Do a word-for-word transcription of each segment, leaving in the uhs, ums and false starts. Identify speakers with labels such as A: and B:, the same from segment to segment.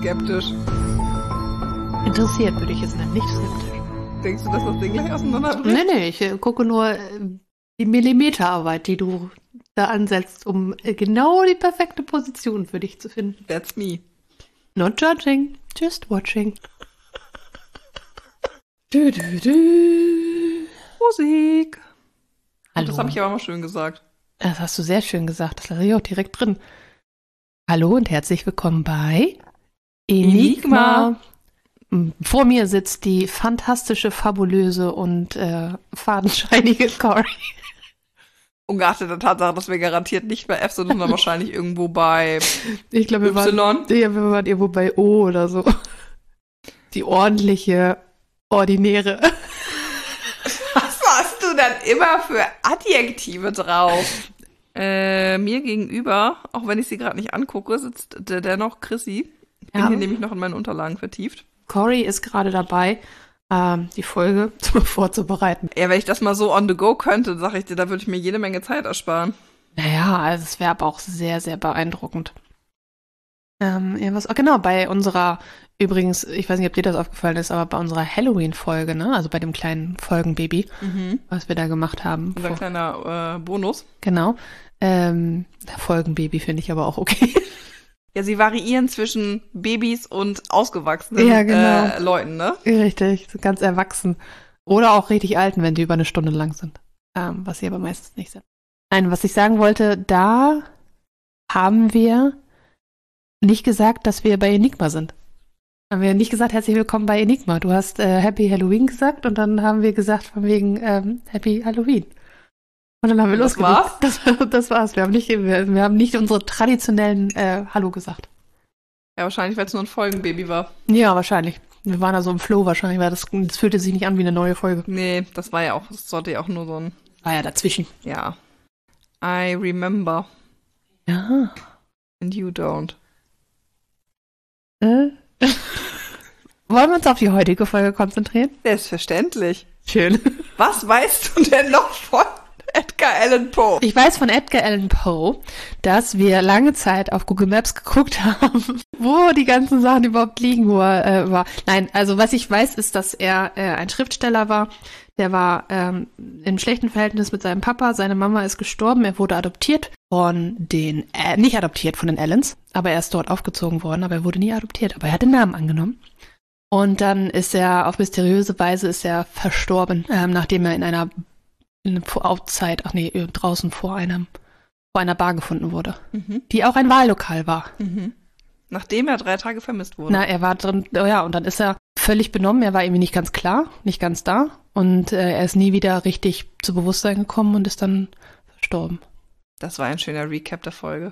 A: skeptisch.
B: Interessiert würde ich es nennen, nicht skeptisch.
A: Denkst du, dass das Ding gleich auseinanderbricht?
B: Nee, nee, ich äh, gucke nur äh, die Millimeterarbeit, die du da ansetzt, um äh, genau die perfekte Position für dich zu finden.
A: That's me.
B: Not judging, just watching. Du, du, du.
A: Musik.
B: Hallo.
A: Das habe ich aber mal schön gesagt.
B: Das hast du sehr schön gesagt. Das lasse ich auch direkt drin. Hallo und herzlich willkommen bei Enigma. Enigma. Vor mir sitzt die fantastische, fabulöse und äh, fadenscheinige Cory.
A: Ungeachtet der Tatsache, dass wir garantiert nicht bei F sind, sondern wahrscheinlich irgendwo bei
B: Ich glaube, wir
A: Y.
B: waren, ja, wir waren irgendwo bei O oder so. Die ordentliche, ordinäre.
A: Was hast du dann immer für Adjektive drauf? Äh, mir gegenüber, auch wenn ich sie gerade nicht angucke, sitzt der dennoch Chrissy. Ich bin
B: Ja.
A: hier nämlich noch in meinen Unterlagen vertieft.
B: Cory ist gerade dabei, ähm, die Folge vorzubereiten.
A: Ja, wenn ich das mal so on the go könnte, sag ich dir, da würde ich mir jede Menge Zeit ersparen.
B: Naja, also es wäre aber auch sehr, sehr beeindruckend. Ähm, ja, was, oh, genau, bei unserer, übrigens, ich weiß nicht, ob dir das aufgefallen ist, aber bei unserer Halloween-Folge, ne, also bei dem kleinen Folgenbaby,
A: Mhm.
B: was wir da gemacht haben.
A: Unser
B: vor-
A: kleiner äh, Bonus.
B: Genau. Ähm, Folgenbaby finde ich aber auch okay.
A: Ja, sie variieren zwischen Babys und ausgewachsenen
B: Ja, genau.
A: äh, Leuten, ne?
B: Richtig, so ganz erwachsen. Oder auch richtig alten, wenn die über eine Stunde lang sind. Ähm, was sie aber meistens nicht sind. Nein, was ich sagen wollte, da haben wir nicht gesagt, dass wir bei Enigma sind. Haben wir nicht gesagt, herzlich willkommen bei Enigma. Du hast äh, Happy Halloween gesagt und dann haben wir gesagt von wegen ähm, Happy Halloween. Und dann haben wir
A: Das
B: losgelegt.
A: war's?
B: Das, das war's. Wir haben nicht, wir, wir haben nicht unsere traditionellen äh, Hallo gesagt.
A: Ja, wahrscheinlich, weil es nur ein Folgenbaby war.
B: Ja, wahrscheinlich. Wir waren da so im Flow wahrscheinlich, weil das, das fühlte sich nicht an wie eine neue Folge.
A: Nee, das war ja auch, das sollte ja auch nur so ein,
B: War ja dazwischen.
A: ja. I remember
B: Ja.
A: and you don't.
B: Äh? Wollen wir uns auf die heutige Folge konzentrieren?
A: Selbstverständlich.
B: Schön.
A: Was weißt du denn noch von Edgar Allan Poe?
B: Ich weiß von Edgar Allan Poe, dass wir lange Zeit auf Google Maps geguckt haben, wo die ganzen Sachen überhaupt liegen, wo er äh, war. Nein, also was ich weiß, ist, dass er äh, ein Schriftsteller war. Der war ähm, in schlechten Verhältnis mit seinem Papa. Seine Mama ist gestorben. Er wurde adoptiert von den, äh, nicht adoptiert von den Allens, aber er ist dort aufgezogen worden, aber er wurde nie adoptiert. Aber er hat den Namen angenommen. Und dann ist er auf mysteriöse Weise ist er verstorben, ähm, nachdem er in einer in einer Outside, ach nee, draußen vor einem vor einer Bar gefunden wurde,
A: Mhm.
B: die auch ein Wahllokal war.
A: Mhm. Nachdem er drei Tage vermisst wurde.
B: Na, er war drin, oh ja, und dann ist er völlig benommen. Er war irgendwie nicht ganz klar, nicht ganz da. Und äh, er ist nie wieder richtig zu Bewusstsein gekommen und ist dann verstorben.
A: Das war ein schöner Recap der Folge.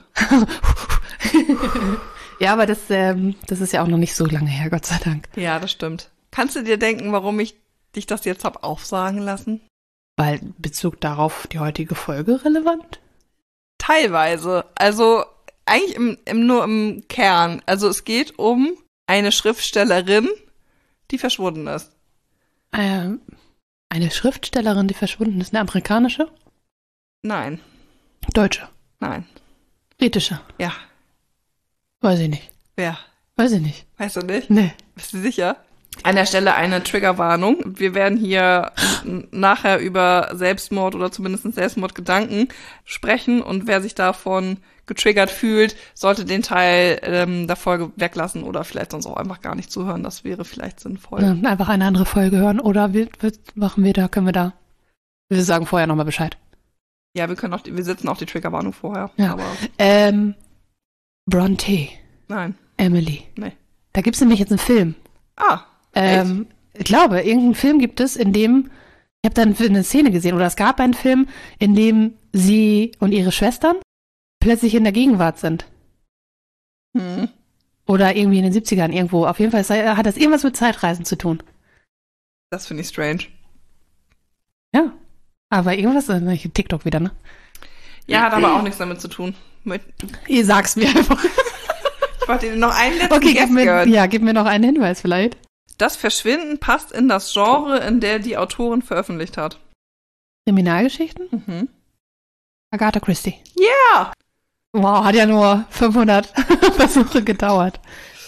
B: Ja, aber das, ähm, das ist ja auch noch nicht so lange her, Gott sei Dank.
A: Ja, das stimmt. Kannst du dir denken, warum ich dich das jetzt hab aufsagen lassen?
B: Weil in Bezug darauf die heutige Folge relevant?
A: Teilweise. Also eigentlich im, im, nur im Kern. Also es geht um eine Schriftstellerin, die verschwunden ist.
B: Ähm, eine Schriftstellerin, die verschwunden ist. Eine amerikanische?
A: Nein,
B: Deutsche?
A: nein.
B: Britische?
A: Ja,
B: Weiß ich nicht.
A: wer?
B: Weiß ich nicht.
A: Weißt du nicht?
B: Nee.
A: Bist du sicher? An der Stelle eine Triggerwarnung. Wir werden hier n- nachher über Selbstmord oder zumindest Selbstmordgedanken sprechen und wer sich davon getriggert fühlt, sollte den Teil ähm, der Folge weglassen oder vielleicht sonst auch einfach gar nicht zuhören. Das wäre vielleicht sinnvoll.
B: Ja, einfach eine andere Folge hören. Oder wir, wir machen wir da, können wir da. Wir sagen vorher nochmal Bescheid.
A: Ja, wir können auch, die, wir setzen auch die Triggerwarnung vorher.
B: Ja.
A: Aber
B: Ähm, Bronte,
A: nein,
B: Emily.
A: nee.
B: Da gibt's nämlich jetzt einen Film.
A: Ah,
B: Ähm, ich glaube, irgendeinen Film gibt es, in dem, ich habe dann eine Szene gesehen, oder es gab einen Film, in dem sie und ihre Schwestern plötzlich in der Gegenwart sind.
A: hm.
B: Oder irgendwie in den siebzigern irgendwo. Auf jeden Fall sei- hat das irgendwas mit Zeitreisen zu tun.
A: Das finde ich strange.
B: Ja. Aber irgendwas, äh, TikTok wieder, ne?
A: Ja, hat aber auch nichts damit zu tun. Mit,
B: Ihr sag's mir einfach.
A: ich wollte dir noch einen letzten
B: Okay, gib
A: Guess
B: mir,
A: gönnen.
B: ja, gib mir noch einen Hinweis vielleicht.
A: Das Verschwinden passt in das Genre, in der die Autorin veröffentlicht hat.
B: Kriminalgeschichten?
A: Mhm.
B: Agatha Christie.
A: Ja!
B: Wow, hat ja nur fünfhundert Versuche gedauert.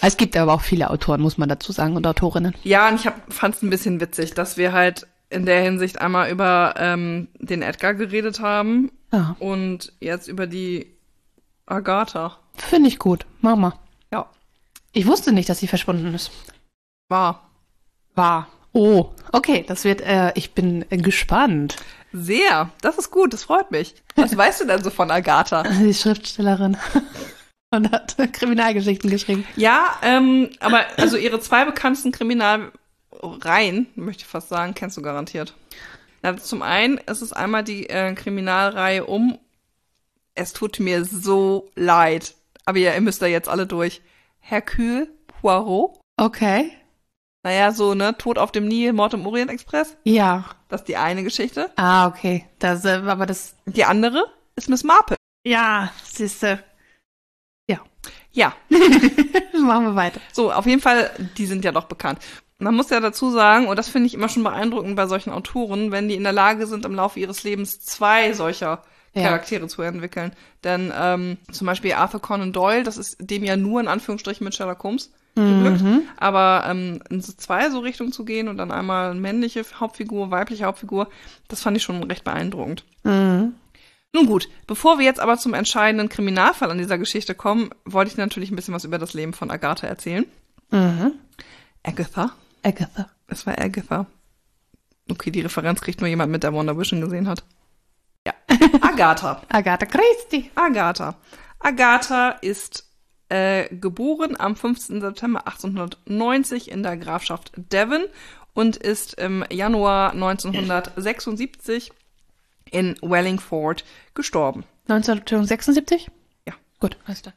B: Es gibt aber auch viele Autoren, muss man dazu sagen, und Autorinnen.
A: Ja, und ich fand es ein bisschen witzig, dass wir halt in der Hinsicht einmal über ähm, den Edgar geredet haben
B: Ja.
A: und jetzt über die Agatha.
B: Finde ich gut. Mach mal.
A: Ja,
B: Ich wusste nicht, dass sie verschwunden ist.
A: war
B: War. Oh, okay, das wird, äh, ich bin äh, gespannt.
A: sehr. Das ist gut, das freut mich. Was weißt du denn so von Agatha?
B: Sie ist Schriftstellerin und hat Kriminalgeschichten geschrieben.
A: Ja, ähm, aber also ihre zwei bekanntesten Kriminalreihen, möchte ich fast sagen, kennst du garantiert. Na, zum einen ist es einmal die äh, Kriminalreihe um Es tut mir so leid, aber ihr, ihr müsst da jetzt alle durch. Hercule Poirot.
B: Okay.
A: Naja, so, ne, Tod auf dem Nil, Mord im Orient Express.
B: Ja.
A: Das ist die eine Geschichte.
B: Ah, okay. Das, äh, aber das.
A: Die andere ist Miss Marple.
B: Ja, siehste. Ja.
A: Ja,
B: Machen wir weiter.
A: so, auf jeden Fall, die sind ja doch bekannt. Man muss ja dazu sagen, und das finde ich immer schon beeindruckend bei solchen Autoren, wenn die in der Lage sind, im Laufe ihres Lebens zwei solcher
B: Ja.
A: Charaktere zu entwickeln. Denn ähm, zum Beispiel Arthur Conan Doyle, das ist dem ja nur in Anführungsstrichen mit Sherlock Holmes geglückt. Aber ähm, in so zwei so Richtungen zu gehen und dann einmal eine männliche Hauptfigur, weibliche Hauptfigur, das fand ich schon recht beeindruckend.
B: Mhm.
A: Nun gut, bevor wir jetzt aber zum entscheidenden Kriminalfall an dieser Geschichte kommen, wollte ich natürlich ein bisschen was über das Leben von Agatha erzählen.
B: Mhm.
A: Agatha.
B: Agatha.
A: Es war Agatha. Okay, die Referenz kriegt nur jemand mit, der Wonder Vision gesehen hat. Ja. Agatha.
B: Agatha Christie.
A: Agatha. Agatha ist äh, geboren am fünfzehnten September achtzehnhundertneunzig in der Grafschaft Devon und ist im Januar neunzehnhundertsechsundsiebzig in Wallingford gestorben.
B: neunzehnhundertsechsundsiebzig?
A: Ja.
B: Gut, alles klar.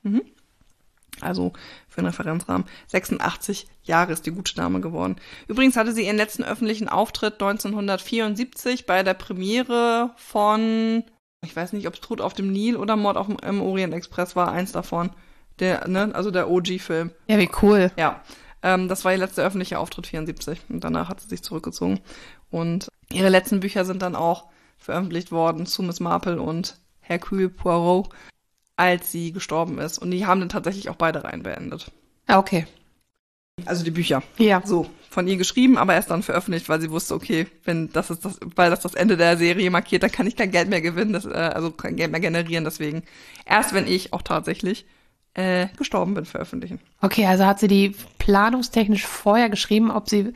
A: Also für einen Referenzrahmen. sechsundachtzig Jahre ist die gute Dame geworden. Übrigens hatte sie ihren letzten öffentlichen Auftritt neunzehnhundertvierundsiebzig bei der Premiere von, ich weiß nicht, ob es Tod auf dem Nil oder Mord auf dem im Orient Express war, eins davon. Der, ne, also der O G-Film.
B: Ja, wie cool.
A: Ja, ähm, das war ihr letzter öffentlicher Auftritt, vierundsiebzig. Und danach hat sie sich zurückgezogen. Und ihre letzten Bücher sind dann auch veröffentlicht worden zu Miss Marple und Hercule Poirot, als sie gestorben ist. Und die haben dann tatsächlich auch beide Reihen beendet.
B: Ah, okay.
A: Also die Bücher.
B: Ja.
A: So, von ihr geschrieben, aber erst dann veröffentlicht, weil sie wusste, okay, wenn das ist das, weil das das Ende der Serie markiert, dann kann ich kein Geld mehr gewinnen, das, äh, also kein Geld mehr generieren. Deswegen erst, wenn ich auch tatsächlich äh, gestorben bin, veröffentlichen.
B: Okay, also hat sie die planungstechnisch vorher geschrieben, ob sie,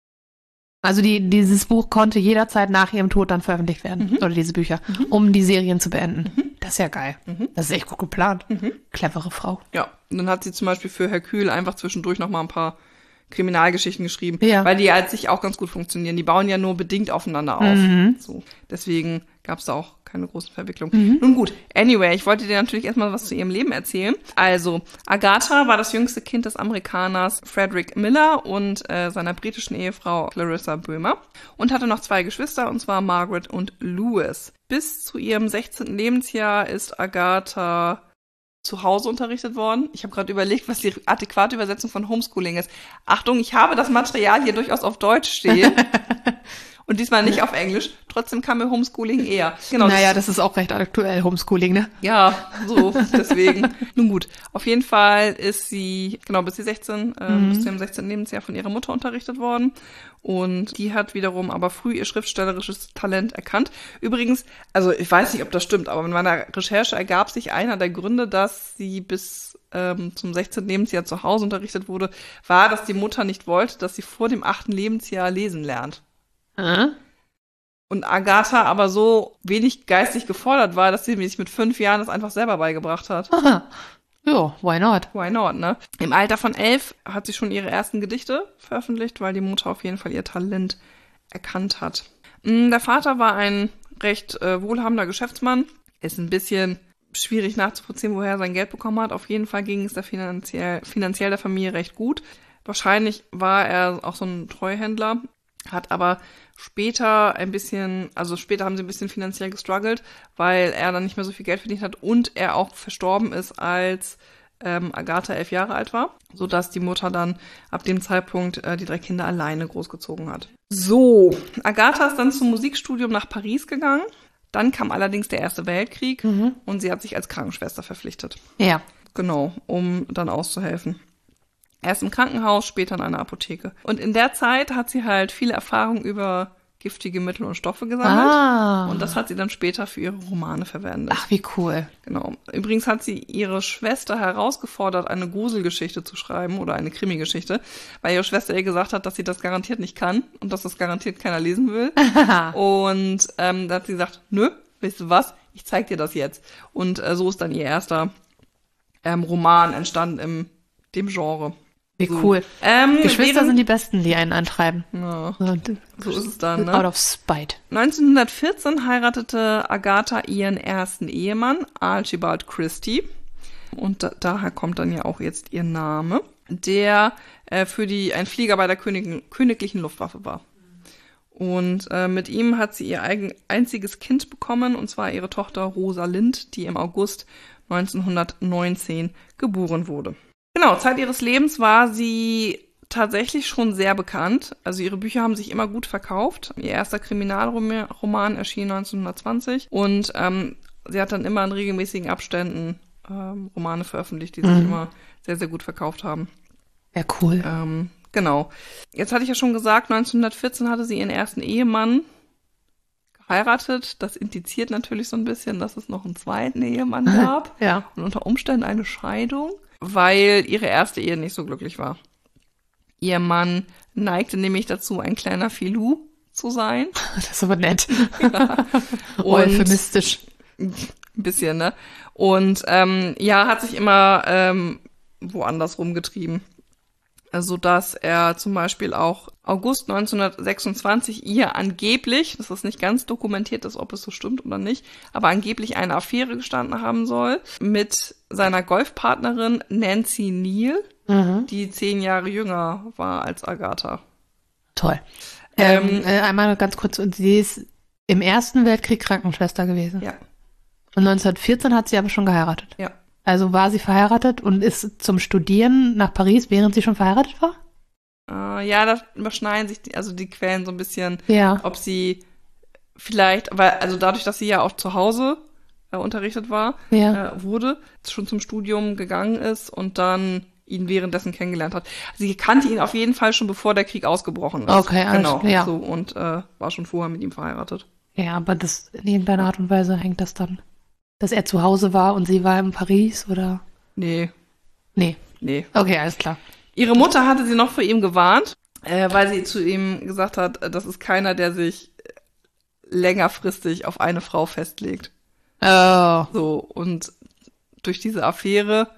B: also die, dieses Buch konnte jederzeit nach ihrem Tod dann veröffentlicht werden,
A: Mhm.
B: oder diese Bücher,
A: Mhm.
B: um die Serien zu beenden.
A: Mhm.
B: Das ist ja geil.
A: Mhm.
B: Das ist echt gut geplant.
A: Mhm.
B: Clevere Frau.
A: Ja, und dann hat sie zum Beispiel für Hercule einfach zwischendurch noch mal ein paar Kriminalgeschichten geschrieben,
B: Ja.
A: weil die als sich auch ganz gut funktionieren. Die bauen ja nur bedingt aufeinander auf.
B: Mhm.
A: So, deswegen gab es da auch keine großen Verwicklungen. Nun gut, anyway, ich wollte dir natürlich erstmal was zu ihrem Leben erzählen. Also, Agatha war das jüngste Kind des Amerikaners Frederick Miller und äh, seiner britischen Ehefrau Clarissa Böhmer und hatte noch zwei Geschwister, und zwar Margaret und Louis. Bis zu ihrem sechzehnten Lebensjahr ist Agatha zu Hause unterrichtet worden. Ich habe gerade überlegt, was die adäquate Übersetzung von Homeschooling ist. Achtung, ich habe das Material hier durchaus auf Deutsch stehen. Und diesmal nicht auf Englisch. Trotzdem kam mir Homeschooling eher. Genau.
B: Naja, das ist auch recht aktuell, Homeschooling, ne?
A: Ja, so, deswegen. Nun gut, auf jeden Fall ist sie, genau, bis sie sechzehn, äh,
B: Mhm.
A: bis zu ihrem sechzehnten Lebensjahr von ihrer Mutter unterrichtet worden. Und die hat wiederum aber früh ihr schriftstellerisches Talent erkannt. Übrigens, also ich weiß nicht, ob das stimmt, aber in meiner Recherche ergab sich einer der Gründe, dass sie bis ähm, zum sechzehnten Lebensjahr zu Hause unterrichtet wurde, war, dass die Mutter nicht wollte, dass sie vor dem achten Lebensjahr lesen lernt.
B: Äh?
A: Und Agatha aber so wenig geistig gefordert war, dass sie sich mit fünf Jahren das einfach selber beigebracht hat.
B: Aha. Ja, why not?
A: Why not, ne? Im Alter von elf hat sie schon ihre ersten Gedichte veröffentlicht, weil die Mutter auf jeden Fall ihr Talent erkannt hat. Der Vater war ein recht äh, wohlhabender Geschäftsmann. Ist ein bisschen schwierig nachzuvollziehen, woher er sein Geld bekommen hat. Auf jeden Fall ging es der finanziell, finanziell der Familie recht gut. Wahrscheinlich war er auch so ein Treuhändler, hat aber später ein bisschen, also später haben sie ein bisschen finanziell gestruggelt, weil er dann nicht mehr so viel Geld verdient hat und er auch verstorben ist, als ähm, Agatha elf Jahre alt war, sodass die Mutter dann ab dem Zeitpunkt äh, die drei Kinder alleine großgezogen hat. So, Agatha ist dann zum Musikstudium nach Paris gegangen. Dann kam allerdings der Erste Weltkrieg
B: Mhm.
A: und sie hat sich als Krankenschwester verpflichtet.
B: Ja.
A: Genau, um dann auszuhelfen. Erst im Krankenhaus, später in einer Apotheke. Und in der Zeit hat sie halt viele Erfahrungen über giftige Mittel und Stoffe gesammelt.
B: Ah.
A: Und das hat sie dann später für ihre Romane verwendet.
B: Ach, wie cool.
A: Genau. Übrigens hat sie ihre Schwester herausgefordert, eine Gruselgeschichte zu schreiben oder eine Krimi-Geschichte, weil ihre Schwester ihr gesagt hat, dass sie das garantiert nicht kann und dass das garantiert keiner lesen will. Und ähm, da hat sie gesagt, nö, weißt du was, ich zeig dir das jetzt. Und äh, so ist dann ihr erster ähm, Roman entstanden im dem Genre.
B: Wie
A: so.
B: cool.
A: Ähm,
B: Geschwister
A: während,
B: sind die Besten, die einen antreiben.
A: Ja,
B: So,
A: so ist es dann, ne?
B: Out of spite.
A: neunzehnhundertvierzehn heiratete Agatha ihren ersten Ehemann, Archibald Christie. Und da, daher kommt dann ja auch jetzt ihr Name, der äh, für die ein Flieger bei der Königin, königlichen Luftwaffe war. Und äh, mit ihm hat sie ihr eigen, einziges Kind bekommen, und zwar ihre Tochter Rosalind, die im August neunzehnhundertneunzehn geboren wurde. Genau, Zeit ihres Lebens war sie tatsächlich schon sehr bekannt. Also ihre Bücher haben sich immer gut verkauft. Ihr erster Kriminalroman erschien neunzehnhundertzwanzig und ähm, sie hat dann immer in regelmäßigen Abständen ähm, Romane veröffentlicht, die sich
B: Mhm.
A: immer sehr, sehr gut verkauft haben.
B: Ja, cool.
A: Ähm, genau. Jetzt hatte ich ja schon gesagt, neunzehnhundertvierzehn hatte sie ihren ersten Ehemann geheiratet. Das indiziert natürlich so ein bisschen, dass es noch einen zweiten Ehemann gab
B: Ja.
A: und unter Umständen eine Scheidung, weil ihre erste Ehe nicht so glücklich war. Ihr Mann neigte nämlich dazu, ein kleiner Filou zu sein.
B: Das ist aber nett.
A: Ja. Und
B: Euphemistisch.
A: ein bisschen, ne? Und ähm, ja, hat sich immer ähm, woanders rumgetrieben. Also, dass er zum Beispiel auch August neunzehnhundertsechsundzwanzig ihr angeblich, das ist nicht ganz dokumentiert ist, ob es so stimmt oder nicht, aber angeblich eine Affäre gestanden haben soll mit seiner Golfpartnerin Nancy Neal,
B: Mhm.
A: die zehn Jahre jünger war als Agatha.
B: Toll.
A: Ähm,
B: Ähm, äh, einmal ganz kurz, und sie ist im Ersten Weltkrieg Krankenschwester gewesen.
A: Ja,
B: Und neunzehnhundertvierzehn hat sie aber schon geheiratet.
A: ja.
B: Also war sie verheiratet und ist zum Studieren nach Paris, während sie schon verheiratet war?
A: Äh, ja, da überschneiden sich die, also die Quellen so ein bisschen,
B: Ja.
A: ob sie vielleicht, weil, also dadurch, dass sie ja auch zu Hause äh, unterrichtet war,
B: Ja.
A: äh, wurde, schon zum Studium gegangen ist und dann ihn währenddessen kennengelernt hat. Sie kannte ihn auf jeden Fall schon, bevor der Krieg ausgebrochen ist.
B: Okay, alles
A: genau.
B: klar, ja.
A: So, und äh, war schon vorher mit ihm verheiratet.
B: Ja, aber das in irgendeiner Art und Weise hängt das dann, dass er zu Hause war und sie war in Paris, oder?
A: Nee,
B: Nee.
A: nee.
B: Okay, alles klar.
A: Ihre Mutter hatte sie noch vor ihm gewarnt, äh, weil sie zu ihm gesagt hat, äh, das ist keiner, der sich äh, längerfristig auf eine Frau festlegt.
B: Oh.
A: So, und durch diese Affäre,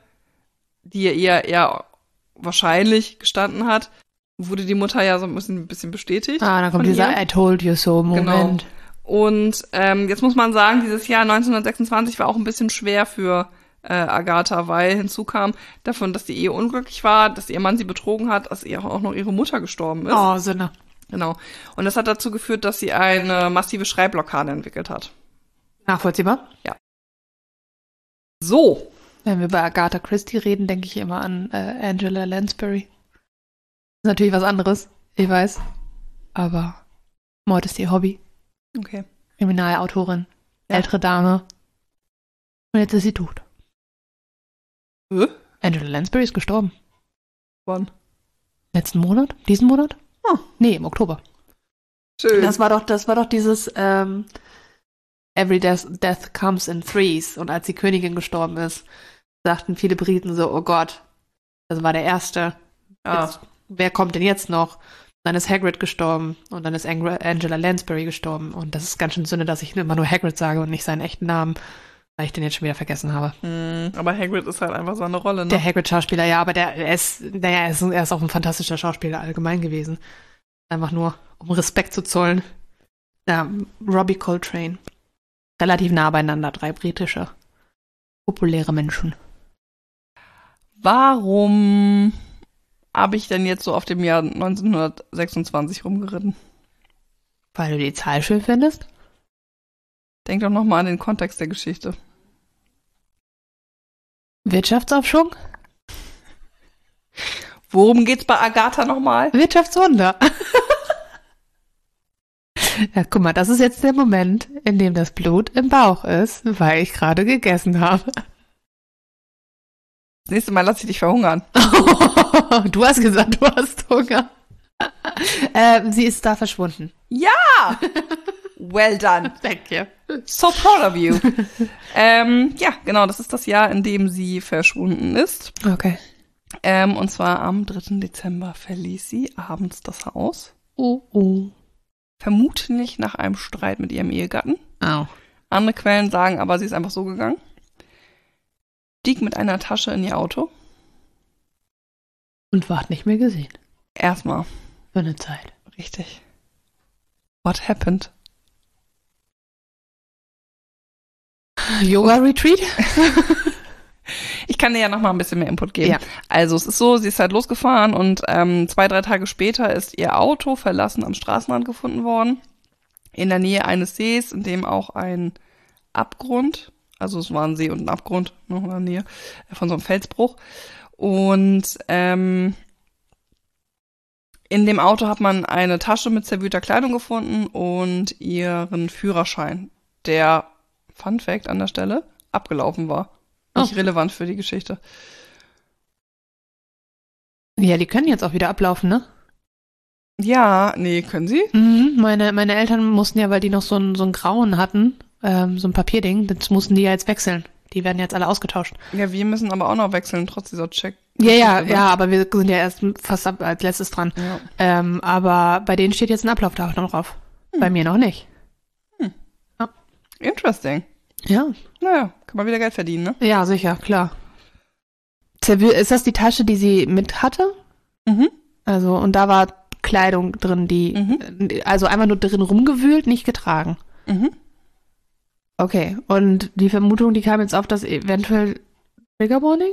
A: die ihr eher, eher wahrscheinlich gestanden hat, wurde die Mutter ja so ein bisschen, ein bisschen bestätigt.
B: Ah, dann kommt
A: von
B: dieser
A: ihr.
B: I told you so Moment.
A: Und ähm, jetzt muss man sagen, dieses Jahr neunzehnhundertsechsundzwanzig war auch ein bisschen schwer für äh, Agatha, weil hinzu kam davon, dass die Ehe unglücklich war, dass ihr Mann sie betrogen hat, dass ihr auch noch ihre Mutter gestorben ist.
B: Oh, Sinne.
A: Genau. Und das hat dazu geführt, dass sie eine massive Schreibblockade entwickelt hat.
B: Nachvollziehbar.
A: So.
B: Wenn wir über Agatha Christie reden, denke ich immer an äh, Angela Lansbury. Ist natürlich was anderes, ich weiß. Aber Mord ist ihr Hobby.
A: Okay.
B: Kriminalautorin,
A: Ja.
B: ältere Dame. Und jetzt ist sie tot.
A: Äh?
B: Angela Lansbury ist gestorben.
A: Wann?
B: Letzten Monat? Diesen Monat?
A: Oh.
B: Nee, im Oktober.
A: Schön.
B: Das war doch, das war doch dieses ähm, Every death, death comes in threes. Und als die Königin gestorben ist, sagten viele Briten so, oh Gott, das war der Erste.
A: ah.
B: Jetzt, wer kommt denn jetzt noch? Dann ist Hagrid gestorben und dann ist Ang- Angela Lansbury gestorben. Und das ist ganz schön Sünde, dass ich immer nur Hagrid sage und nicht seinen echten Namen, weil ich den jetzt schon wieder vergessen habe.
A: Hm, aber Hagrid ist halt einfach so eine Rolle, ne?
B: Der Hagrid-Schauspieler, ja, aber der er ist, naja, er ist, er ist auch ein fantastischer Schauspieler allgemein gewesen. Einfach nur, um Respekt zu zollen. Ja, Robbie Coltrane. Relativ nah beieinander, drei britische, populäre Menschen.
A: Warum habe ich denn jetzt so auf dem Jahr neunzehnhundertsechsundzwanzig rumgeritten?
B: Weil du die Zahl schön findest?
A: Denk doch nochmal an den Kontext der Geschichte.
B: Wirtschaftsaufschwung?
A: Worum geht's bei Agatha nochmal?
B: Wirtschaftswunder. Ja, guck mal, das ist jetzt der Moment, in dem das Blut im Bauch ist, weil ich gerade gegessen habe.
A: Das nächste Mal lasse ich dich verhungern.
B: Du hast gesagt, du hast Hunger. äh, sie ist da verschwunden.
A: Ja! Well done.
B: Thank you.
A: So proud of you. ähm, ja, genau, das ist das Jahr, in dem sie verschwunden ist.
B: Okay.
A: Ähm, und zwar am dritten Dezember verließ sie abends das Haus.
B: Oh, oh.
A: Vermutlich nach einem Streit mit ihrem Ehegatten.
B: Au.
A: Andere Quellen sagen aber, sie ist einfach so gegangen. Stieg mit einer Tasche in ihr Auto.
B: Und ward nicht mehr gesehen.
A: Erstmal.
B: Für eine Zeit.
A: Richtig. What happened?
B: Yoga-Retreat?
A: Ich kann dir ja noch mal ein bisschen mehr Input geben.
B: Ja.
A: Also es ist so, sie ist halt losgefahren und ähm, zwei, drei Tage später ist ihr Auto verlassen am Straßenrand gefunden worden. In der Nähe eines Sees, in dem auch ein Abgrund, also es war ein See und ein Abgrund, ne, in der Nähe von so einem Felsbruch. Und ähm, in dem Auto hat man eine Tasche mit zerwühlter Kleidung gefunden und ihren Führerschein, der, Fun Fact an der Stelle, abgelaufen war. Nicht
B: Oh.
A: relevant für die Geschichte.
B: Ja, die können jetzt auch wieder ablaufen, ne?
A: Ja, nee, können sie?
B: Mhm, meine, meine Eltern mussten ja, weil die noch so ein, so ein Grauen hatten, ähm, so ein Papierding, das mussten die ja jetzt wechseln. Die werden jetzt alle ausgetauscht.
A: Ja, wir müssen aber auch noch wechseln, trotz dieser Check.
B: Ja, ja,
A: Geschichte, ne?
B: ja, aber wir sind ja erst fast ab, als letztes dran.
A: Ja.
B: Ähm, aber bei denen steht jetzt ein Ablaufdatum drauf.
A: Hm.
B: Bei mir noch nicht.
A: Interesting.
B: Ja.
A: Naja, kann man wieder Geld verdienen, ne?
B: Ja, sicher, klar. Zerwühl- Ist das die Tasche, die sie mit hatte?
A: Mhm.
B: Also, und da war Kleidung drin, die,
A: Mhm.
B: also einfach nur drin rumgewühlt, nicht getragen.
A: Mhm.
B: Okay, und die Vermutung, die kam jetzt auf, dass eventuell Trigger Warning?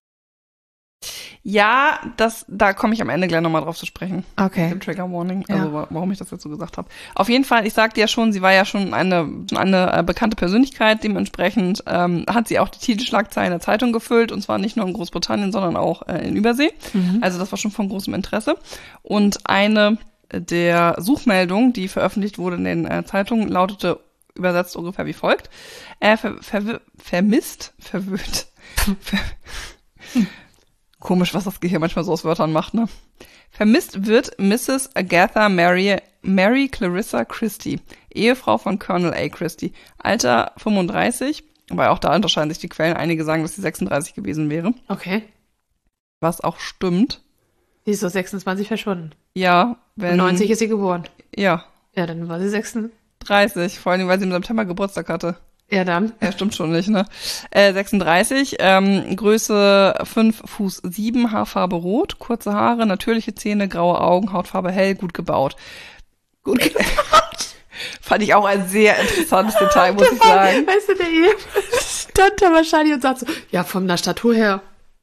A: Ja, das, da komme ich am Ende gleich nochmal drauf zu sprechen.
B: Okay.
A: Dem Trigger Warning,
B: Ja.
A: also wa- warum ich das jetzt so gesagt habe. Auf jeden Fall, ich sagte ja schon, sie war ja schon eine, eine äh, bekannte Persönlichkeit, dementsprechend ähm, hat sie auch die Titelschlagzeilen der Zeitung gefüllt, und zwar nicht nur in Großbritannien, sondern auch äh, in Übersee.
B: Mhm.
A: Also das war schon von großem Interesse. Und eine der Suchmeldungen, die veröffentlicht wurde in den äh, Zeitungen, lautete übersetzt ungefähr wie folgt. Äh, ver, ver, vermisst, verwöhnt. Ver, Komisch, was das Gehirn manchmal so aus Wörtern macht, ne? Vermisst wird Misses Agatha Mary, Mary Clarissa Christie, Ehefrau von Colonel A. Christie. Alter fünfunddreißig, weil auch da unterscheiden sich die Quellen. Einige sagen, dass sie sechsunddreißig gewesen wäre.
B: Okay.
A: Was auch stimmt.
B: Sie ist so sechsundzwanzig verschwunden.
A: Ja, wenn...
B: neunzig ist sie geboren.
A: Ja,
B: Ja, dann war sie sechsunddreißig.
A: dreißig, vor allem, weil sie im September Geburtstag hatte.
B: Ja, dann.
A: Ja, stimmt schon nicht, ne? Äh, sechsunddreißig, ähm, Größe fünf Fuß sieben, Haarfarbe rot, kurze Haare, natürliche Zähne, graue Augen, Hautfarbe hell, gut gebaut. Gut gebaut. Fand ich auch ein sehr interessantes Detail, muss ich sagen.
B: Weißt du, der Ehemann stand da wahrscheinlich und sagt so, ja, von der Statur her.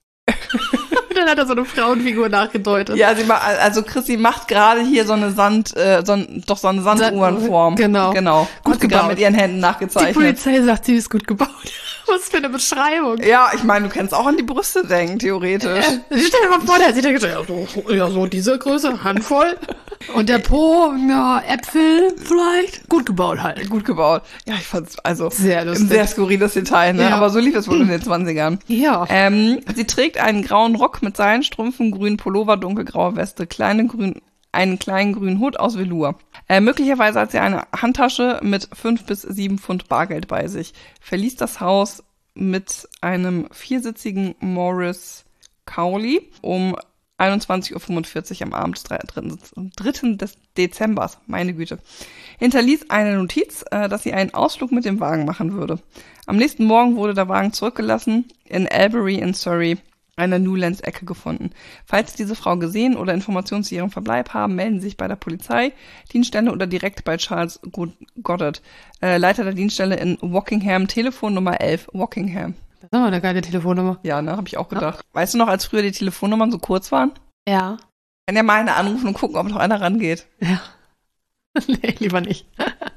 B: Dann hat er so eine Frauenfigur nachgedeutet.
A: Ja, sie ma also Chrissy macht gerade hier so eine Sand, äh, so ein, doch so eine Sanduhrenform.
B: Genau.
A: Genau.
B: Gut
A: Hat sie gerade
B: gebaut.
A: mit ihren Händen
B: Die
A: nachgezeichnet.
B: Polizei sagt, sie ist gut gebaut. Was für eine Beschreibung.
A: Ja, ich meine, du kannst auch an die Brüste denken, theoretisch.
B: Stell dir mal vor, der sieht ja so, ja, so diese Größe, Handvoll. Und der Po, ja, Äpfel vielleicht. Gut gebaut halt.
A: Gut gebaut. Ja, ich fand's also
B: Sehr
A: ein
B: lustig.
A: sehr skurriles Detail, ne?
B: Ja.
A: Aber so lief es wohl in den zwanzigern.
B: Ja.
A: Ähm, sie trägt einen grauen Rock mit Seilenstrümpfen, grünen Pullover, dunkelgraue Weste, kleine grün, einen kleinen grünen Hut aus Velour. Äh, möglicherweise hat sie eine Handtasche mit fünf bis sieben Pfund Bargeld bei sich. Verließ das Haus mit einem viersitzigen Morris Cowley um einundzwanzig Uhr fünfundvierzig am Abend des dritten des Dezembers. Meine Güte. Hinterließ eine Notiz, äh, dass sie einen Ausflug mit dem Wagen machen würde. Am nächsten Morgen wurde der Wagen zurückgelassen, in Albury in Surrey, einer Newlands-Ecke gefunden. Falls Sie diese Frau gesehen oder Informationen zu ihrem Verbleib haben, melden Sie sich bei der Polizei, Dienststelle oder direkt bei Charles Goddard, äh, Leiter der Dienststelle in Wokingham, Telefonnummer elf, Wokingham.
B: Das ist aber eine geile Telefonnummer.
A: Ja, ne, habe ich auch gedacht. Ja. Weißt du noch, als früher die Telefonnummern so kurz waren?
B: Ja.
A: Kann ja mal eine anrufen und gucken, ob noch einer rangeht.
B: Ja. Nee, lieber nicht.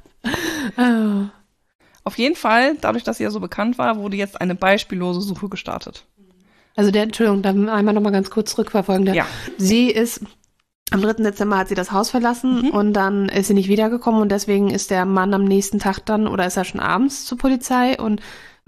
B: Oh.
A: Auf jeden Fall, dadurch, dass sie ja so bekannt war, wurde jetzt eine beispiellose Suche gestartet.
B: Also der, Entschuldigung, dann einmal nochmal ganz kurz zurückverfolgen. Der,
A: Ja.
B: Sie ist, am dritten Dezember hat sie das Haus verlassen
A: Mhm.
B: und dann ist sie nicht wiedergekommen und deswegen ist der Mann am nächsten Tag dann, oder ist er schon abends zur Polizei und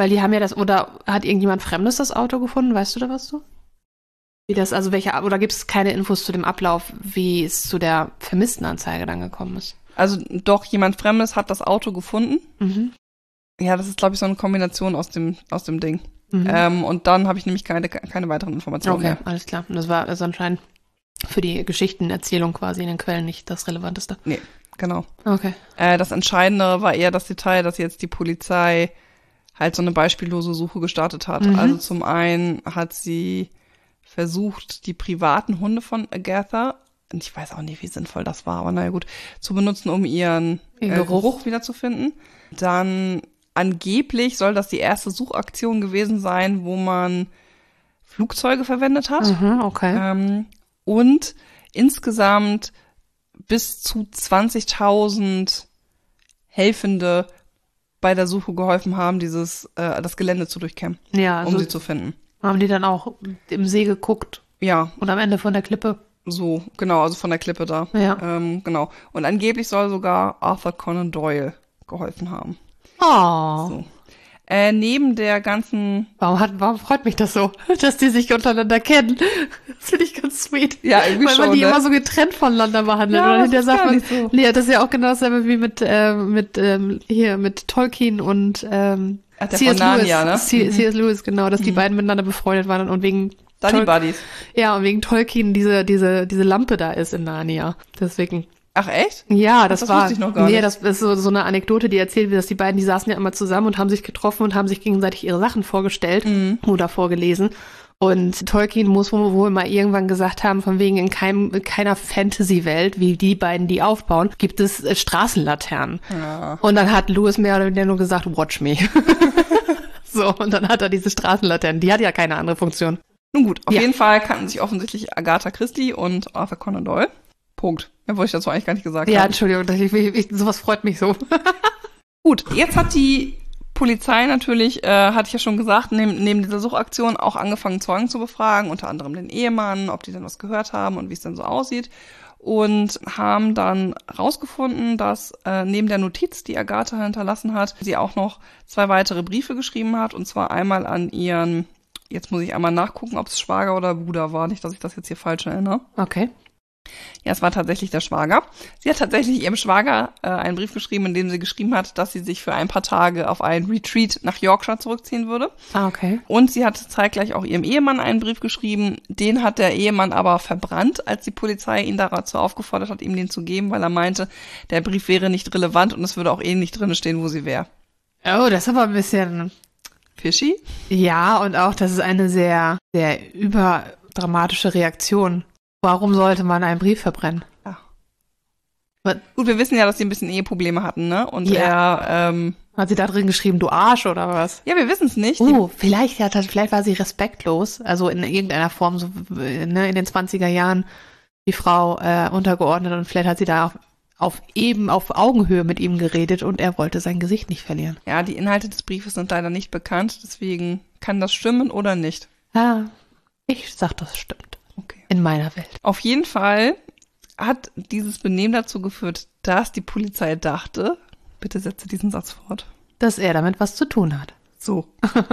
B: Weil die haben ja das, oder hat irgendjemand Fremdes das Auto gefunden? Weißt du da was so? Wie das, also welche, oder gibt es keine Infos zu dem Ablauf, wie es zu der Vermisstenanzeige dann gekommen ist?
A: Also doch, jemand Fremdes hat das Auto gefunden.
B: Mhm.
A: Ja, das ist, glaube ich, so eine Kombination aus dem, aus dem Ding.
B: Mhm.
A: Ähm, und dann habe ich nämlich keine, keine weiteren Informationen
B: Okay,
A: mehr.
B: alles klar. Und das war also anscheinend für die Geschichtenerzählung quasi in den Quellen nicht das Relevanteste.
A: Nee, genau.
B: Okay.
A: Äh, das Entscheidende war eher das Detail, dass jetzt die Polizei halt so eine beispiellose Suche gestartet hat.
B: Mhm.
A: Also zum einen hat sie versucht, die privaten Hunde von Agatha, und ich weiß auch nicht, wie sinnvoll das war, aber naja gut, zu benutzen, um ihren äh,
B: Geruch.
A: Geruch wiederzufinden. Dann angeblich soll das die erste Suchaktion gewesen sein, wo man Flugzeuge verwendet hat.
B: Mhm, okay.
A: Ähm, und insgesamt bis zu zwanzigtausend Helfende bei der Suche geholfen haben, dieses äh, das Gelände zu durchkämmen,
B: Ja, also
A: um sie zu finden.
B: haben die dann auch im See geguckt
A: Ja,
B: und am Ende von der Klippe.
A: so, genau, also von der Klippe da.
B: Ja.
A: Ähm, genau. Und angeblich soll sogar Arthur Conan Doyle geholfen haben.
B: Oh.
A: So. Äh, neben der ganzen,
B: Warum, hat, warum freut mich das so, dass die sich untereinander kennen? Das finde ich ganz sweet.
A: ja, irgendwie
B: Weil
A: schon,
B: man die
A: ne?
B: immer so getrennt voneinander behandelt.
A: Ja,
B: Und hinterher
A: das ist
B: sagt
A: gar
B: man,
A: nicht so.
B: nee, das ist ja auch genau dasselbe wie mit, äh, mit ähm, hier, mit Tolkien und ähm,
A: Ach, der
B: C S.
A: von Narnia,
B: Lewis.
A: ne?
B: C-
A: Mhm.
B: C S. Lewis, genau, dass die beiden miteinander befreundet waren und wegen
A: Da die
B: Tol-
A: Buddies.
B: ja, und wegen Tolkien diese, diese, diese Lampe da ist in Narnia. Deswegen.
A: Ach, echt?
B: Ja, das,
A: das
B: war.
A: wusste ich noch gar
B: nee,
A: nicht.
B: das ist so, so eine Anekdote, die erzählt wird, dass die beiden, die saßen ja immer zusammen und haben sich getroffen und haben sich gegenseitig ihre Sachen vorgestellt
A: Mhm.
B: oder vorgelesen. Und Tolkien muss wohl, wohl mal irgendwann gesagt haben, von wegen in, keinem, in keiner Fantasy-Welt, wie die beiden die aufbauen, gibt es äh, Straßenlaternen.
A: Ja.
B: Und dann hat Lewis mehr oder weniger nur gesagt, watch me. So, und dann hat er diese Straßenlaternen. Die hat ja keine andere Funktion.
A: Nun gut, auf
B: Ja.
A: jeden Fall kannten sich offensichtlich Agatha Christie und Arthur Conan Doyle. Punkt. Mehr wollte ich dazu eigentlich gar nicht gesagt
B: Ja,
A: haben.
B: Entschuldigung, ich, ich, ich, sowas freut mich so.
A: Gut, jetzt hat die Polizei natürlich, äh, hatte ich ja schon gesagt, neben, neben dieser Suchaktion auch angefangen, Zeugen zu befragen, unter anderem den Ehemann, ob die denn was gehört haben und wie es denn so aussieht. Und haben dann rausgefunden, dass äh, neben der Notiz, die Agatha hinterlassen hat, sie auch noch zwei weitere Briefe geschrieben hat. Und zwar einmal an ihren, jetzt muss ich einmal nachgucken, ob es Schwager oder Bruder war, nicht, dass ich das jetzt hier falsch erinnere.
B: Okay.
A: Ja, es war tatsächlich der Schwager. Sie hat tatsächlich ihrem Schwager äh, einen Brief geschrieben, in dem sie geschrieben hat, dass sie sich für ein paar Tage auf einen Retreat nach Yorkshire zurückziehen würde.
B: Ah, okay.
A: Und sie hat zeitgleich auch ihrem Ehemann einen Brief geschrieben. Den hat der Ehemann aber verbrannt, als die Polizei ihn dazu aufgefordert hat, ihm den zu geben, weil er meinte, der Brief wäre nicht relevant und es würde auch eh nicht drin stehen, wo sie wäre.
B: Oh, das ist aber ein bisschen...
A: Fishy?
B: Ja, und auch, das ist eine sehr, sehr überdramatische Reaktion. Warum sollte man einen Brief verbrennen?
A: Ja.
B: Was?
A: Gut, wir wissen ja, dass sie ein bisschen Eheprobleme hatten, ne? Und
B: Ja.
A: er, ähm,
B: Hat sie da drin geschrieben, du Arsch oder was?
A: ja, wir wissen es nicht. Die-
B: Oh, vielleicht, hat, vielleicht war sie respektlos, also in irgendeiner Form, so ne, in den zwanziger Jahren, die Frau äh, untergeordnet und vielleicht hat sie da auf, auf eben auf Augenhöhe mit ihm geredet und er wollte sein Gesicht nicht verlieren.
A: Ja, die Inhalte des Briefes sind leider nicht bekannt, deswegen kann das stimmen oder nicht.
B: Ja, ich sag, das stimmt.
A: Okay.
B: In meiner Welt.
A: Auf jeden Fall hat dieses Benehmen dazu geführt, dass die Polizei dachte, bitte setze diesen Satz fort.
B: Dass er damit was zu tun hat.
A: So.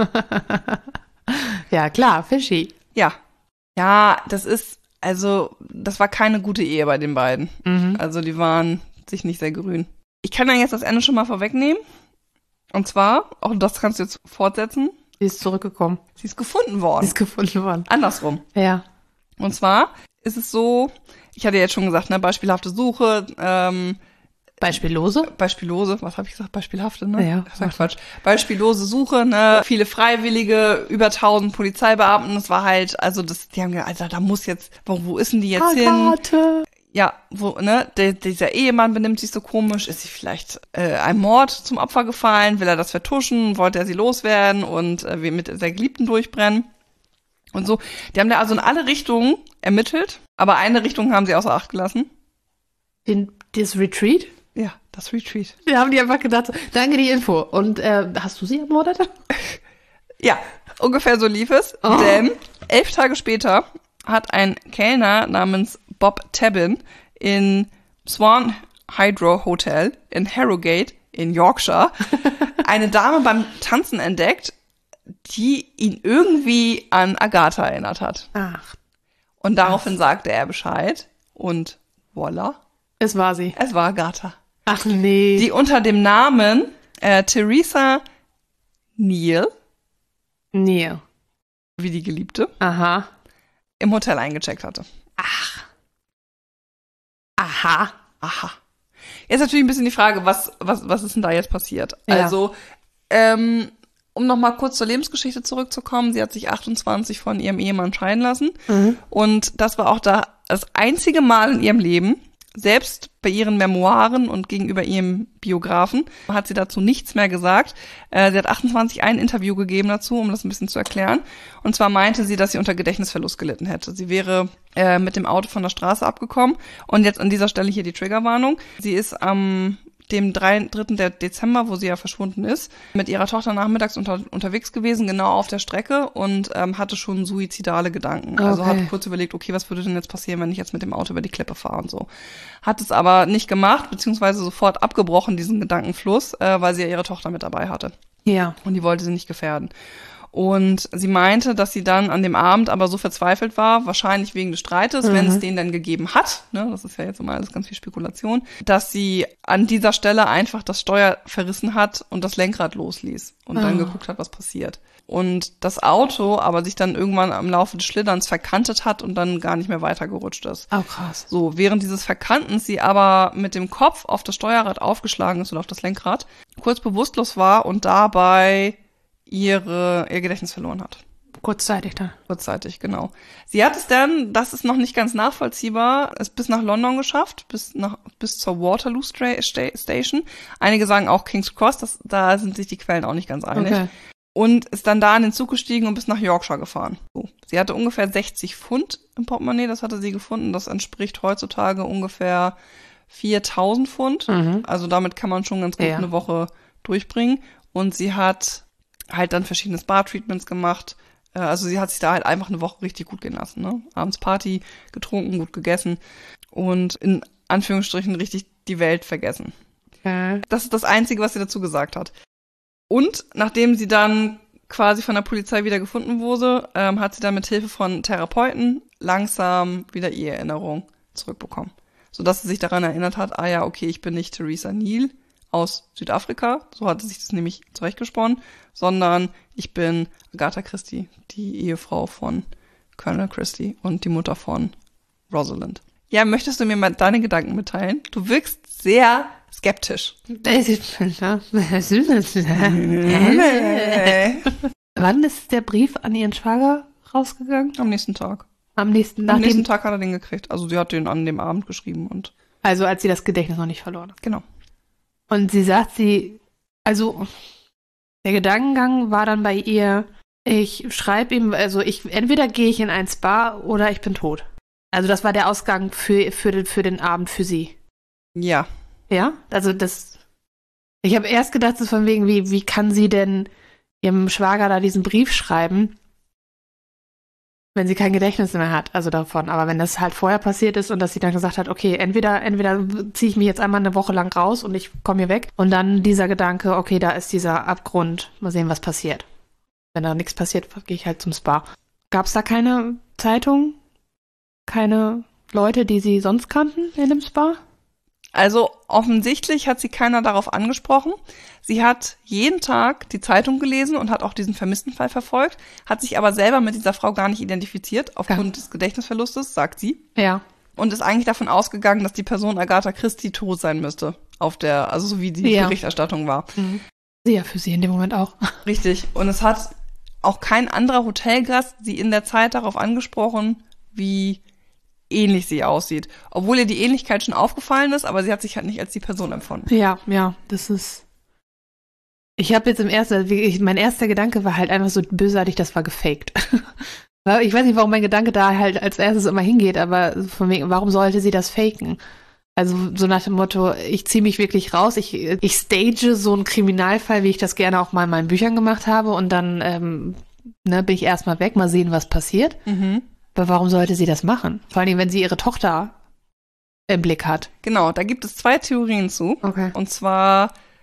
B: Ja, klar, fishy.
A: Ja. Ja, das ist, also, das war keine gute Ehe bei den beiden.
B: Mhm.
A: Also, die waren sich nicht sehr grün. Ich kann dann jetzt das Ende schon mal vorwegnehmen. Und zwar, auch das kannst du jetzt fortsetzen,
B: Sie ist zurückgekommen.
A: sie ist gefunden worden.
B: Sie ist gefunden worden.
A: Andersrum.
B: Ja.
A: Und zwar ist es so, ich hatte jetzt schon gesagt, ne, beispielhafte Suche, ähm,
B: Beispiellose?
A: beispiellose, was habe ich gesagt, beispielhafte, ne?
B: Ja.
A: Das war Quatsch. Beispiellose Suche, ne, viele Freiwillige, über tausend Polizeibeamten, das war halt, also das, die haben gedacht, Alter, da muss jetzt, wo, wo ist denn die jetzt hin?
B: Agathe.
A: Ja, wo, ne, der, dieser Ehemann benimmt sich so komisch, ist sie vielleicht äh, einem Mord zum Opfer gefallen, will er das vertuschen, wollte er sie loswerden und äh, wir mit der Geliebten durchbrennen? Und so, die haben da also in alle Richtungen ermittelt, aber eine Richtung haben sie außer Acht gelassen.
B: Den, das Retreat?
A: Ja, das Retreat.
B: Wir haben die einfach gedacht, so, danke die Info. Und äh, hast du sie ermordet?
A: Ja, ungefähr so lief es,
B: Oh.
A: denn elf Tage später hat ein Kellner namens Bob Tabbin in Swan Hydro Hotel in Harrogate in Yorkshire eine Dame beim Tanzen entdeckt, die ihn irgendwie an Agatha erinnert hat.
B: Ach.
A: Und daraufhin Ach. sagte er Bescheid und voila.
B: Es war sie.
A: Es war Agatha.
B: Ach nee.
A: Die unter dem Namen äh, Theresa Neal,
B: Neal,
A: wie die Geliebte,
B: aha,
A: im Hotel eingecheckt hatte.
B: Ach. Aha.
A: Aha. Jetzt natürlich ein bisschen die Frage, was, was, was ist denn da jetzt passiert?
B: Ja.
A: Also, ähm, um nochmal kurz zur Lebensgeschichte zurückzukommen, sie hat sich achtundzwanzig von ihrem Ehemann scheiden lassen.
B: Mhm.
A: Und das war auch da das einzige Mal in ihrem Leben, selbst bei ihren Memoiren und gegenüber ihrem Biografen, hat sie dazu nichts mehr gesagt. Äh, sie hat achtundzwanzig ein Interview gegeben dazu, um das ein bisschen zu erklären. Und zwar meinte sie, dass sie unter Gedächtnisverlust gelitten hätte. Sie wäre äh, mit dem Auto von der Straße abgekommen. Und jetzt an dieser Stelle hier die Triggerwarnung. Sie ist am dem dritten Dezember, wo sie ja verschwunden ist, mit ihrer Tochter nachmittags unter, unterwegs gewesen, genau auf der Strecke und ähm, hatte schon suizidale Gedanken. Okay. Also hat kurz überlegt, okay, was würde denn jetzt passieren, wenn ich jetzt mit dem Auto über die Klippe fahre und so. Hat es aber nicht gemacht, beziehungsweise sofort abgebrochen, diesen Gedankenfluss, äh, weil sie ja ihre Tochter mit dabei hatte.
B: Ja.
A: Und die wollte sie nicht gefährden. Und sie meinte, dass sie dann an dem Abend aber so verzweifelt war, wahrscheinlich wegen des Streites, mhm. wenn es den dann gegeben hat, ne, das ist ja jetzt immer alles ganz viel Spekulation, dass sie an dieser Stelle einfach das Steuer verrissen hat und das Lenkrad losließ und oh. dann geguckt hat, was passiert. Und das Auto aber sich dann irgendwann am Laufe des Schlitterns verkantet hat und dann gar nicht mehr weitergerutscht ist.
B: Oh, krass.
A: So, während dieses Verkantens sie aber mit dem Kopf auf das Steuerrad aufgeschlagen ist oder auf das Lenkrad, kurz bewusstlos war und dabei ihre ihr Gedächtnis verloren hat.
B: Kurzzeitig dann.
A: Kurzzeitig, genau. Sie hat es dann, das ist noch nicht ganz nachvollziehbar, es bis nach London geschafft, bis nach bis zur Waterloo Stra- Station. Einige sagen auch King's Cross, das, da sind sich die Quellen auch nicht ganz einig. Okay. Und ist dann da in den Zug gestiegen und bis nach Yorkshire gefahren. So. Sie hatte ungefähr sechzig Pfund im Portemonnaie, das hatte sie gefunden. Das entspricht heutzutage ungefähr viertausend Pfund. Mhm. Also damit kann man schon ganz gut ja. eine Woche durchbringen. Und sie hat halt dann verschiedene Spa-Treatments gemacht. Also sie hat sich da halt einfach eine Woche richtig gut gehen lassen. Ne? Abends Party, getrunken, gut gegessen und in Anführungsstrichen richtig die Welt vergessen. Okay. Das ist das Einzige, was sie dazu gesagt hat. Und nachdem sie dann quasi von der Polizei wieder gefunden wurde, ähm, hat sie dann mit Hilfe von Therapeuten langsam wieder ihre Erinnerung zurückbekommen. Sodass sie sich daran erinnert hat, ah ja, okay, ich bin nicht Theresa Neal aus Südafrika, so hatte sich das nämlich zurechtgesponnen, sondern ich bin Agatha Christie, die Ehefrau von Colonel Christie und die Mutter von Rosalind. Ja, möchtest du mir mal deine Gedanken mitteilen? Du wirkst sehr skeptisch.
B: Wann ist der Brief an ihren Schwager rausgegangen?
A: Am nächsten Tag.
B: Am nächsten,
A: Am nächsten Tag hat er den gekriegt. Also sie hat den an dem Abend geschrieben und.
B: Also als sie das Gedächtnis noch nicht verloren hat.
A: Genau.
B: Und sie sagt, sie, also der Gedankengang war dann bei ihr, ich schreibe ihm, also ich, entweder gehe ich in ein Spa oder ich bin tot. Also das war der Ausgang für, für, den, für den Abend für sie.
A: Ja.
B: Ja, also das, ich habe erst gedacht, so von wegen, wie, wie kann sie denn ihrem Schwager da diesen Brief schreiben, wenn sie kein Gedächtnis mehr hat, also davon. Aber wenn das halt vorher passiert ist und dass sie dann gesagt hat, okay, entweder entweder ziehe ich mich jetzt einmal eine Woche lang raus und ich komme hier weg und dann dieser Gedanke, okay, da ist dieser Abgrund, mal sehen, was passiert. Wenn da nichts passiert, gehe ich halt zum Spa. Gab es da keine Zeitung, keine Leute, die sie sonst kannten in dem Spa?
A: Also offensichtlich hat sie keiner darauf angesprochen. Sie hat jeden Tag die Zeitung gelesen und hat auch diesen Vermisstenfall verfolgt, hat sich aber selber mit dieser Frau gar nicht identifiziert, aufgrund ja. des Gedächtnisverlustes, sagt sie.
B: Ja.
A: Und ist eigentlich davon ausgegangen, dass die Person Agatha Christie tot sein müsste, auf der, also so wie die ja. Berichterstattung war.
B: Mhm. Ja, für sie in dem Moment auch.
A: Richtig. Und es hat auch kein anderer Hotelgast sie in der Zeit darauf angesprochen, wie ähnlich sie aussieht. Obwohl ihr die Ähnlichkeit schon aufgefallen ist, aber sie hat sich halt nicht als die Person empfunden.
B: Ja, ja, das ist... Ich habe jetzt im ersten, ich, mein erster Gedanke war halt einfach so bösartig, das war gefaked. Ich weiß nicht, warum mein Gedanke da halt als erstes immer hingeht, aber von wegen, warum sollte sie das faken? Also so nach dem Motto, ich ziehe mich wirklich raus, ich, ich stage so einen Kriminalfall, wie ich das gerne auch mal in meinen Büchern gemacht habe und dann ähm, ne, bin ich erstmal weg, mal sehen, was passiert. Mhm. Aber warum sollte sie das machen? Vor allem, wenn sie ihre Tochter im Blick hat.
A: Genau, da gibt es zwei Theorien zu.
B: Okay.
A: Und zwar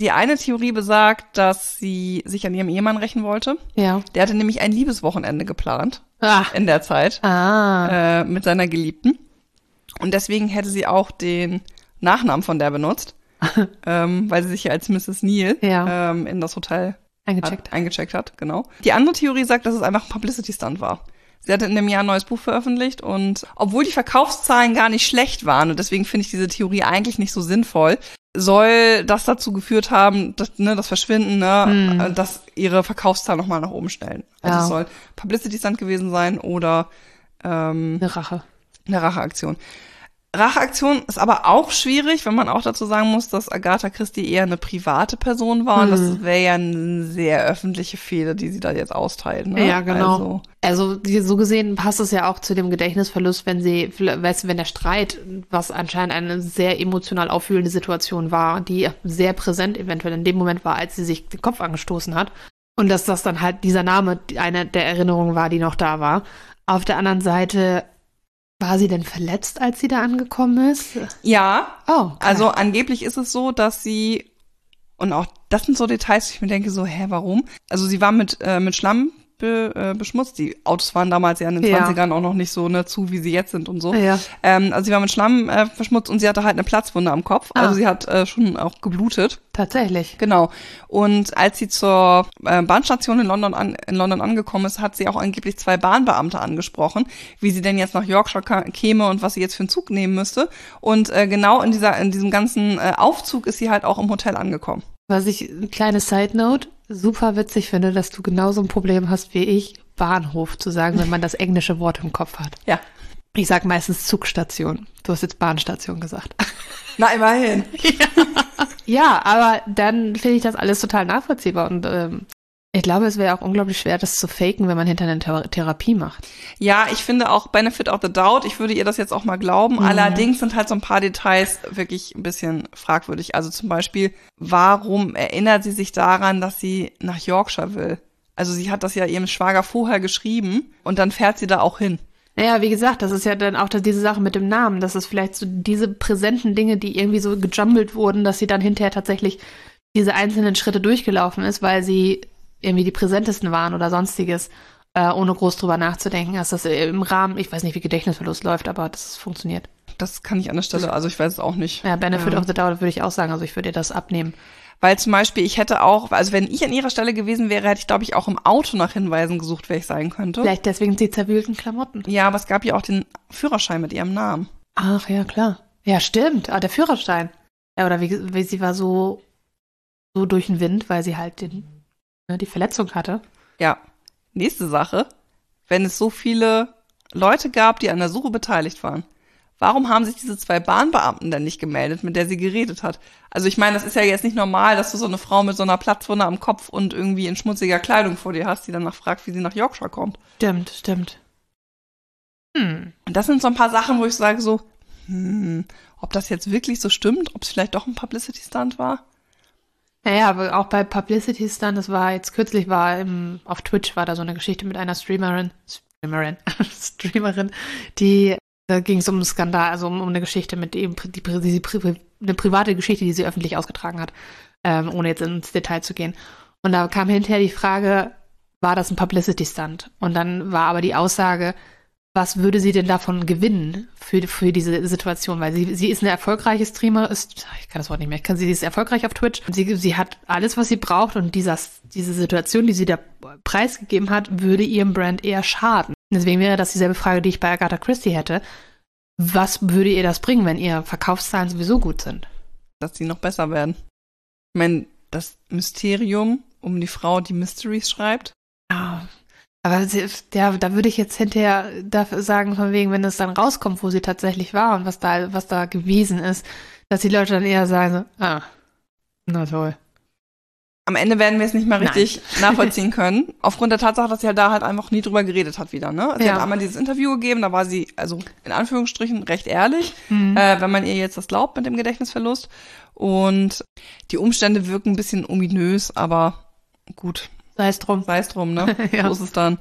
A: Die eine Theorie besagt, dass sie sich an ihrem Ehemann rächen wollte.
B: Ja.
A: Der hatte nämlich ein Liebeswochenende geplant
B: Ah.
A: in der Zeit
B: Ah.
A: äh, mit seiner Geliebten. Und deswegen hätte sie auch den Nachnamen von der benutzt, ähm, weil sie sich ja als Misses Neal
B: Ja.
A: ähm, in das Hotel
B: Eingecheckt.
A: hat, eingecheckt hat. Genau. Die andere Theorie sagt, dass es einfach ein Publicity-Stunt war. Sie hatte in dem Jahr ein neues Buch veröffentlicht und obwohl die Verkaufszahlen gar nicht schlecht waren und deswegen finde ich diese Theorie eigentlich nicht so sinnvoll, soll das dazu geführt haben, dass, ne, das Verschwinden, ne,
B: Hm.
A: dass ihre Verkaufszahlen nochmal nach oben stellen. Also
B: Ja.
A: es soll Publicity-Stunt gewesen sein oder ähm,
B: Eine Rache.
A: eine Racheaktion. Racheaktion ist aber auch schwierig, wenn man auch dazu sagen muss, dass Agatha Christie eher eine private Person war. Und
B: Hm.
A: das wäre ja eine sehr öffentliche Fehde, die sie da jetzt austeilt. Ne?
B: Ja, genau.
A: Also,
B: Also die, so gesehen passt es ja auch zu dem Gedächtnisverlust, wenn sie, weißt du, wenn der Streit, was anscheinend eine sehr emotional aufwühlende Situation war, die sehr präsent eventuell in dem Moment war, als sie sich den Kopf angestoßen hat. Und dass das dann halt dieser Name eine der Erinnerungen war, die noch da war. Auf der anderen Seite, war sie denn verletzt, als sie da angekommen ist?
A: ja,
B: Oh, okay.
A: also angeblich ist es so, dass sie, und auch das sind so Details, wo ich mir denke so, hä, warum? Also sie war mit, äh, mit Schlamm be, äh, beschmutzt. Die Autos waren damals ja in den
B: Ja.
A: zwanzigern auch noch nicht so ne, zu, wie sie jetzt sind und so.
B: Ja.
A: Ähm, also sie war mit Schlamm äh, verschmutzt und sie hatte halt eine Platzwunde am Kopf.
B: Ah.
A: Also sie hat äh, schon auch geblutet.
B: Tatsächlich.
A: Genau. Und als sie zur äh, Bahnstation in London, an, in London angekommen ist, hat sie auch angeblich zwei Bahnbeamte angesprochen, wie sie denn jetzt nach Yorkshire ka- käme und was sie jetzt für einen Zug nehmen müsste. Und äh, genau in dieser in diesem ganzen äh, Aufzug ist sie halt auch im Hotel angekommen.
B: Was ich, eine kleine Side Note, super witzig finde, dass du genauso ein Problem hast wie ich, Bahnhof zu sagen, wenn man das englische Wort im Kopf hat.
A: Ja.
B: Ich sag meistens Zugstation. Du hast jetzt Bahnstation gesagt.
A: Na, immerhin.
B: Ja, aber dann finde ich das alles total nachvollziehbar und ähm, ich glaube, es wäre auch unglaublich schwer, das zu faken, wenn man hinterher eine Thera- Therapie macht.
A: Ja, ich finde auch Benefit of the Doubt. Ich würde ihr das jetzt auch mal glauben.
B: Mhm.
A: Allerdings sind halt so ein paar Details wirklich ein bisschen fragwürdig. Also zum Beispiel, warum erinnert sie sich daran, dass sie nach Yorkshire will? Also sie hat das ja ihrem Schwager vorher geschrieben und dann fährt sie da auch hin.
B: Naja, wie gesagt, das ist ja dann auch das, diese Sache mit dem Namen. Das ist vielleicht so diese präsenten Dinge, die irgendwie so gejumbelt wurden, dass sie dann hinterher tatsächlich diese einzelnen Schritte durchgelaufen ist, weil sie irgendwie die präsentesten waren oder sonstiges, äh, ohne groß drüber nachzudenken. Dass das im Rahmen, ich weiß nicht, wie Gedächtnisverlust läuft, aber das funktioniert.
A: Das kann ich an der Stelle, also ich weiß es auch nicht.
B: Ja, Benefit
A: Ähm,
B: of the Doubt würde ich auch sagen, also ich würde ihr das abnehmen.
A: Weil zum Beispiel, ich hätte auch, also wenn ich an ihrer Stelle gewesen wäre, hätte ich, glaube ich, auch im Auto nach Hinweisen gesucht, wer ich sein könnte.
B: Vielleicht deswegen die zerwühlten Klamotten.
A: Ja, aber es gab ja auch den Führerschein mit ihrem Namen.
B: Ach, ja, klar. Ja, stimmt. Ah, der Führerschein. Ja, oder wie, wie sie war so, so durch den Wind, weil sie halt den, ne, die Verletzung hatte.
A: Ja. Nächste Sache. Wenn es so viele Leute gab, die an der Suche beteiligt waren, warum haben sich diese zwei Bahnbeamten denn nicht gemeldet, mit der sie geredet hat? Also ich meine, das ist ja jetzt nicht normal, dass du so eine Frau mit so einer Platzwunde am Kopf und irgendwie in schmutziger Kleidung vor dir hast, die danach fragt, wie sie nach Yorkshire kommt.
B: Stimmt, stimmt. Hm.
A: Und das sind so ein paar Sachen, wo ich sage so, hm, ob das jetzt wirklich so stimmt, ob es vielleicht doch ein Publicity-Stunt war?
B: Naja, aber auch bei Publicity Stunt, das war jetzt kürzlich, war im, auf Twitch war da so eine Geschichte mit einer Streamerin, Streamerin, Streamerin, die, da ging es um einen Skandal, also um, um eine Geschichte mit eben, die, die, die, die, eine private Geschichte, die sie öffentlich ausgetragen hat, ähm, ohne jetzt ins Detail zu gehen. Und da kam hinterher die Frage, war das ein Publicity Stunt? Und dann war aber die Aussage, was würde sie denn davon gewinnen für, für diese Situation? Weil sie, sie ist eine erfolgreiche Streamer, ist, ich kann das Wort nicht mehr, ich kann, sie ist erfolgreich auf Twitch. Sie, sie hat alles, was sie braucht und dieser, diese Situation, die sie da preisgegeben hat, würde ihrem Brand eher schaden. Deswegen wäre das dieselbe Frage, die ich bei Agatha Christie hätte. Was würde ihr das bringen, wenn ihre Verkaufszahlen sowieso gut sind?
A: Dass sie noch besser werden. Ich meine, das Mysterium um die Frau, die Mysteries schreibt.
B: Ja. Aber sie, ja, da würde ich jetzt hinterher dafür sagen, von wegen, wenn es dann rauskommt, wo sie tatsächlich war und was da, was da gewesen ist, dass die Leute dann eher sagen, so, ah, na toll.
A: Am Ende werden wir es nicht mal
B: Nein.
A: richtig nachvollziehen können. Aufgrund der Tatsache, dass sie halt da halt einfach nie drüber geredet hat wieder, ne? Sie
B: Ja.
A: hat einmal dieses Interview gegeben, da war sie, also in Anführungsstrichen, recht ehrlich,
B: Mhm.
A: äh, wenn man ihr jetzt das glaubt mit dem Gedächtnisverlust. Und die Umstände wirken ein bisschen ominös, aber gut,
B: Sei es drum.
A: sei es drum, ne?
B: Ja.
A: So ist es dann.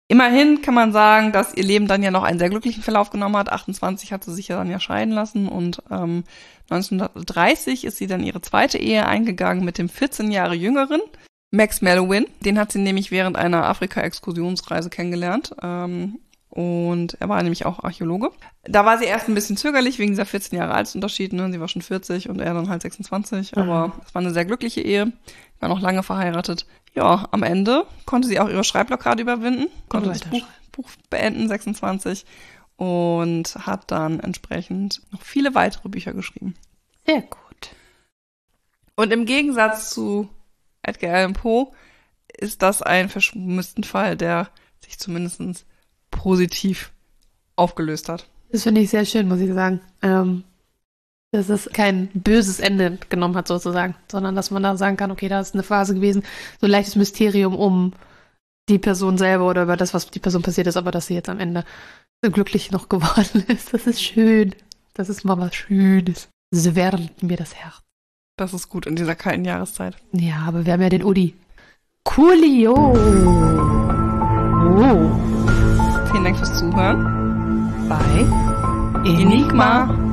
A: Immerhin kann man sagen, dass ihr Leben dann ja noch einen sehr glücklichen Verlauf genommen hat. achtundzwanzig hat sie sich ja dann ja scheiden lassen und ähm, neunzehnhundertdreißig ist sie dann ihre zweite Ehe eingegangen mit dem vierzehn Jahre jüngeren Max Mallowan. Den hat sie nämlich während einer Afrika-Exkursionsreise kennengelernt. Ähm, und er war nämlich auch Archäologe. Da war sie erst ein bisschen zögerlich wegen dieser vierzehn Jahre Altersunterschied. Ne? Sie war schon vierzig und er dann halt sechsundzwanzig. Mhm. Aber es war eine sehr glückliche Ehe. War noch lange verheiratet. Ja, am Ende konnte sie auch ihre Schreibblockade überwinden. Konnte das Buch, Buch beenden, sechsundzwanzig. Und hat dann entsprechend noch viele weitere Bücher geschrieben.
B: Sehr gut.
A: Und im Gegensatz zu Edgar Allan Poe ist das ein Verschwörungsmythenfall, der sich zumindest positiv aufgelöst hat.
B: Das finde ich sehr schön, muss ich sagen. Ähm, dass es kein böses Ende genommen hat, sozusagen, sondern dass man da sagen kann, okay, da ist eine Phase gewesen, so ein leichtes Mysterium um die Person selber oder über das, was die Person passiert ist, aber dass sie jetzt am Ende so glücklich noch geworden ist. Das ist schön. Das ist mal was Schönes. Das wärmt mir das Herz.
A: Das ist gut in dieser kalten Jahreszeit.
B: Ja, aber wir haben ja den Udi. Coolio. Oh.
A: Vielen Dank fürs Zuhören.
B: Bei Enigma.